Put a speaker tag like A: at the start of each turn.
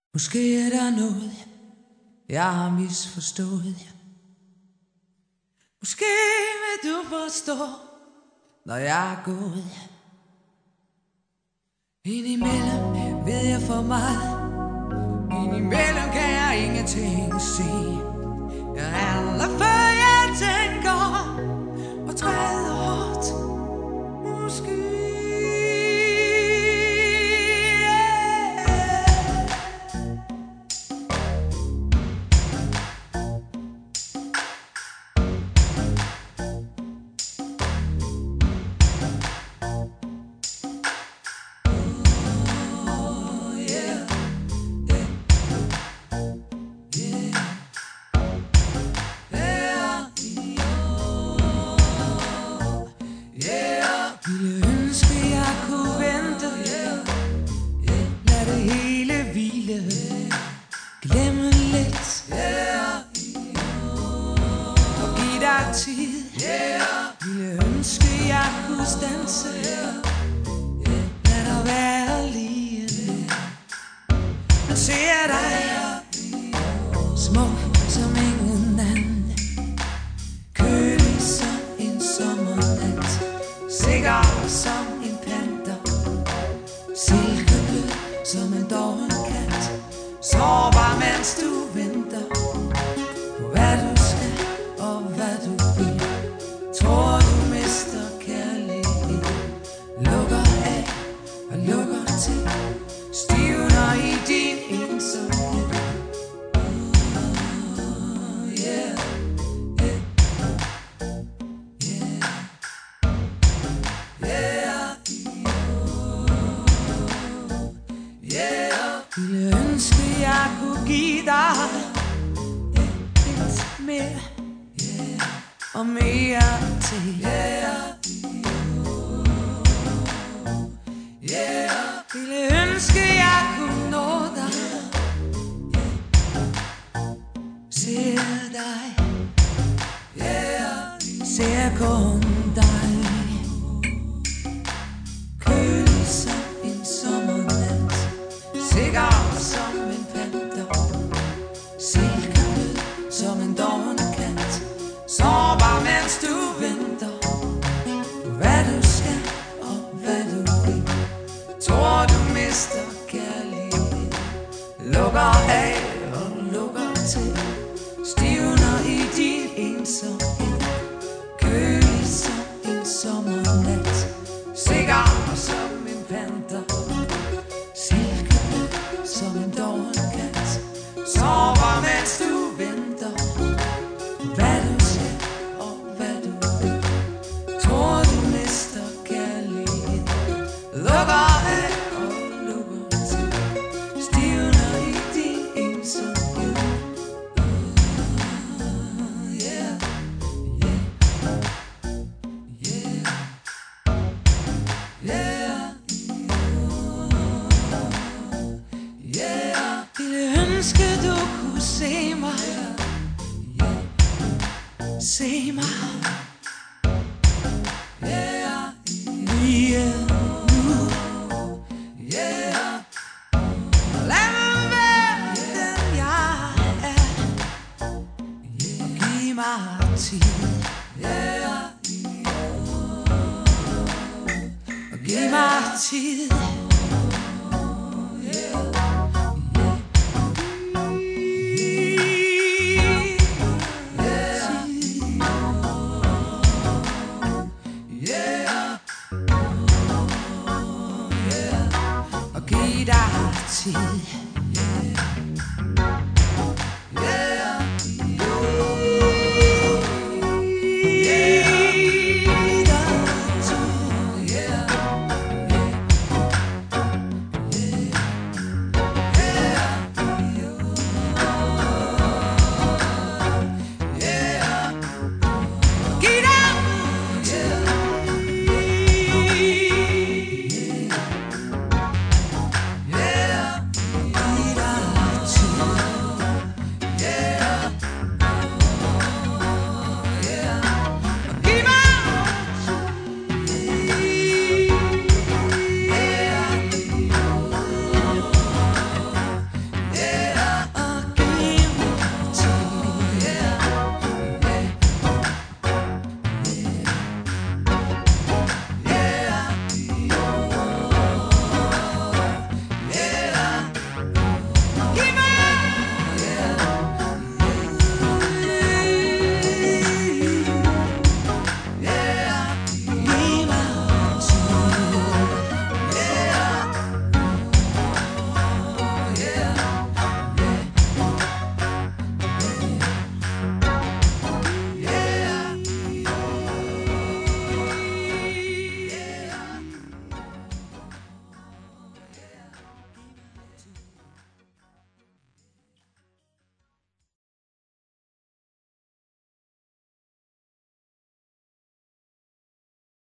A: Måske er der noget, jeg har misforstået. Måske vil du forstå, når jeg er gået. Indimellem ved jeg for meget. Indimellem kan jeg ingenting se. Jeg handler før jeg tænker, og træder hårdt. Måske. Ville ønske jeg kunne vente. Lad det hele hvile. Glemme lidt. Og giv dig tid. Ville ønske jeg kunne standse. Lad dig være lige. Men ser dig smuk som ingen anden. Kølig som en sommernat. Sikker som en panter. Silkeblød som en dovenkat. Sårbar mens du venter på hvad du skal og hvad du vil. Tror du mister kærlighed. Lukker af og lukker til. Stivner i din ensomhed. Ville ønske jeg kunne give dig lidt mere og mere til. Ville ønske jeg kunne nå dig. Ser dig. Ser kun dig. Kølig som en sommernat. Sikker som en panter. Silkeblød som en dovenkat. Sårbar mens du venter på hvad du skal og hvad du vil. Tror du mister kærlighed. Lukker af og lukker til. Stivner i din ensomhed. Kølig som en sommernat. Sikker som en panter. Som en dovenkat. Sover mens du venter hvad du skal og hvad du vil. Tror du mister kærlighed. Lukker af og lukker til. Stivner i din ensomhed. Ville ønske du kunne se mig. Se mig. Lige nu. Lad mig være den jeg er. Og giv mig tid. Og giv mig tid. Og giv dig tid.